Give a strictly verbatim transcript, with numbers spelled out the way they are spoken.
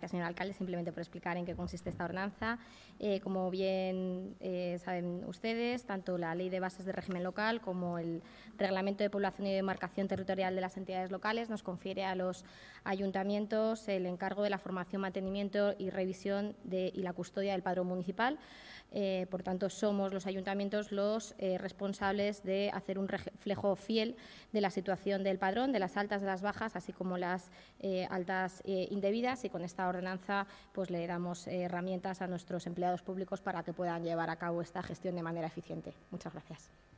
gracias, señor alcalde, simplemente por explicar en qué consiste esta ordenanza. Eh, como bien eh, saben ustedes, tanto la Ley de Bases de Régimen Local como el Reglamento de Población y Demarcación Territorial de las entidades locales nos confiere a los ayuntamientos el encargo de la formación, mantenimiento y revisión de, y la custodia del padrón municipal. Eh, por tanto, somos los ayuntamientos los eh, responsables de hacer un reflejo fiel de la situación del padrón, de las altas, de las bajas, así como las eh, altas eh, indebidas, y con esta ordenanza pues, le damos eh, herramientas a nuestros empleados públicos para que puedan llevar a cabo esta gestión de manera eficiente. Muchas gracias.